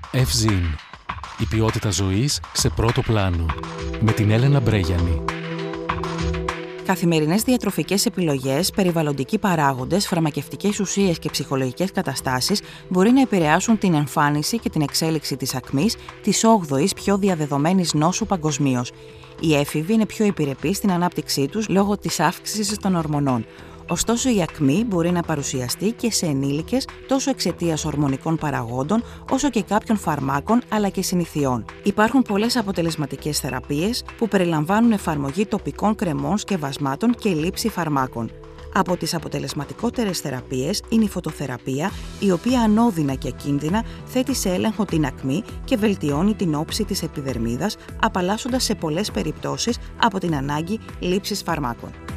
Ευζήν. Η ποιότητα ζωής σε πρώτο πλάνο. Με την Έλενα Μπρέγιανη. Καθημερινές διατροφικές επιλογές, περιβαλλοντικοί παράγοντες, φαρμακευτικές ουσίες και ψυχολογικές καταστάσεις μπορεί να επηρεάσουν την εμφάνιση και την εξέλιξη της ακμής, της 8ης πιο διαδεδομένης νόσου παγκοσμίως. Οι έφηβοι είναι πιο επιρρεπείς στην ανάπτυξή τους λόγω της αύξησης των ορμονών. Ωστόσο, η ακμή μπορεί να παρουσιαστεί και σε ενήλικες τόσο εξαιτίας ορμονικών παραγόντων, όσο και κάποιων φαρμάκων αλλά και συνηθιών. Υπάρχουν πολλές αποτελεσματικές θεραπείες που περιλαμβάνουν εφαρμογή τοπικών κρεμών, σκευασμάτων και λήψη φαρμάκων. Από τις αποτελεσματικότερες θεραπείες είναι η φωτοθεραπεία, η οποία ανώδυνα και ακίνδυνα θέτει σε έλεγχο την ακμή και βελτιώνει την όψη της επιδερμίδας, απαλλάσσοντας σε πολλές περιπτώσεις από την ανάγκη λήψης φαρμάκων.